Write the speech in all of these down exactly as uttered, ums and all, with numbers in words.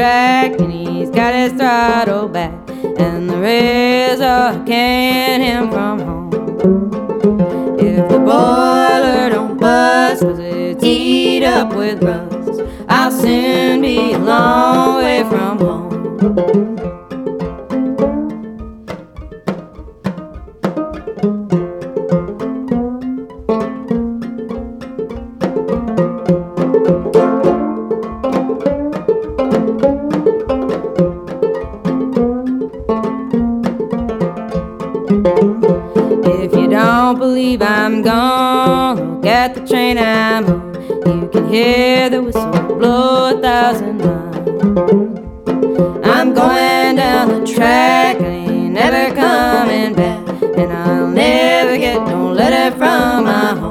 track and he's got his throttle back, and the rails are carrying him from home. If the boiler don't bust 'cause it's eat up with rust, I'll soon be a long way from home. If you don't believe I'm gone, look at the train I'm on. You can hear the whistle blow a thousand miles. I'm going down the track, I ain't never coming back, and I'll never get no letter from my home.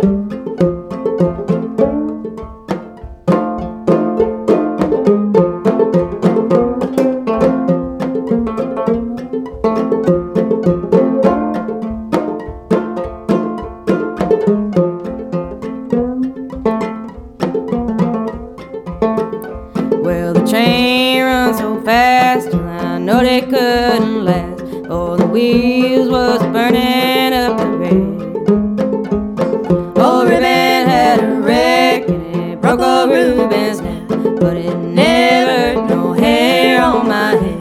Well, the train runs so fast, and I know they couldn't last. Oh, the wheels was burning up the rail. Old Ribbon had a wreck, and it broke old Reuben's neck, but it never hurt no hair on my head.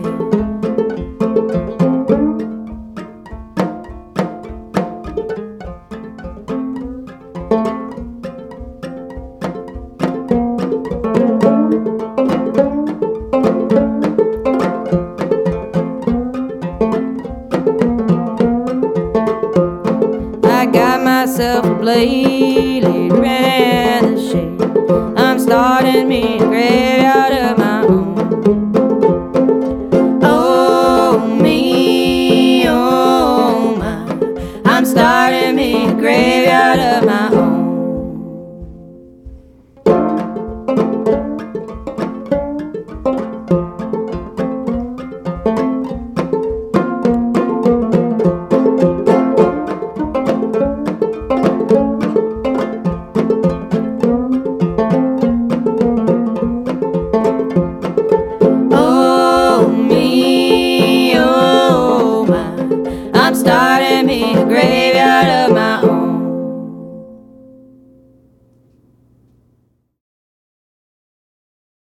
I got myself a blade, laid in the shade. I'm starting me a graveyard